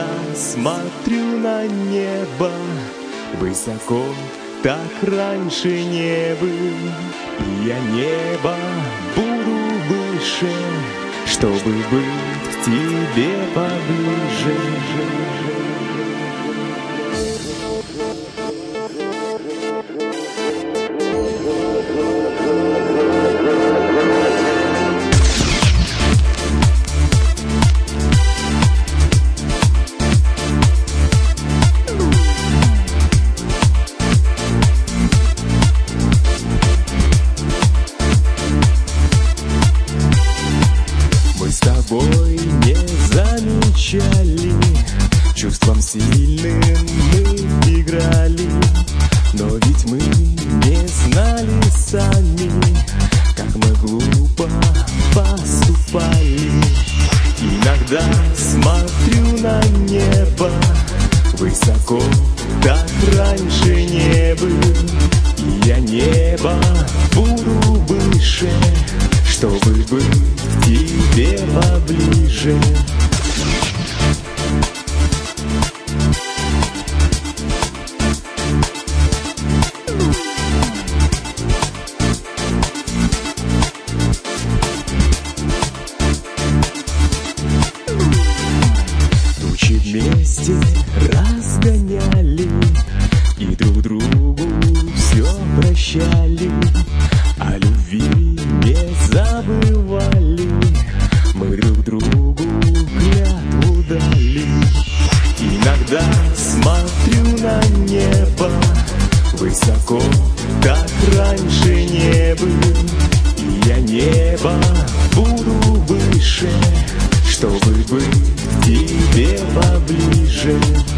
Иногда смотрю на небо высоко, так раньше не был. И я небо буду выше, чтобы быть к тебе поближе. Не замечали, чувством сильным мы играли, но ведь мы не знали сами, как мы глупо поступали. Иногда смотрю на небо высоко, так раньше не был. И я небо буду выше, чтобы быть к тебе поближе. Тучи вместе разгоняли и друг другу все прощали, о любви не забывали, мы друг другу клятву дали. Иногда смотрю на небо высоко, так раньше не был. И я небо буду выше, чтобы быть к тебе поближе.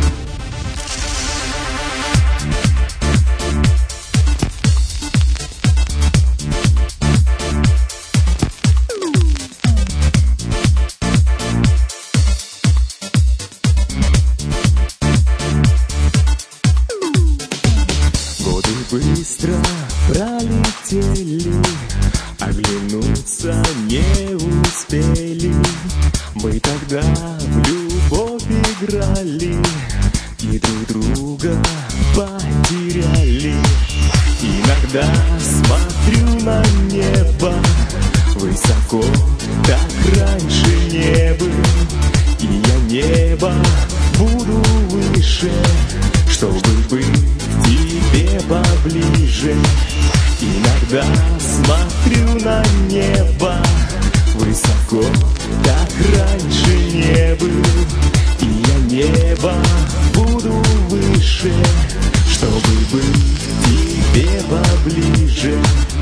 Быстро пролетели, оглянуться не успели. Мы тогда в любовь играли и друг друга потеряли. Иногда смотрю на небо высоко, так раньше не был. И я небо буду выше, чтобы быть к тебе поближе. Иногда смотрю на небо высоко, так раньше не был. И я небо буду выше, чтобы быть к тебе поближе.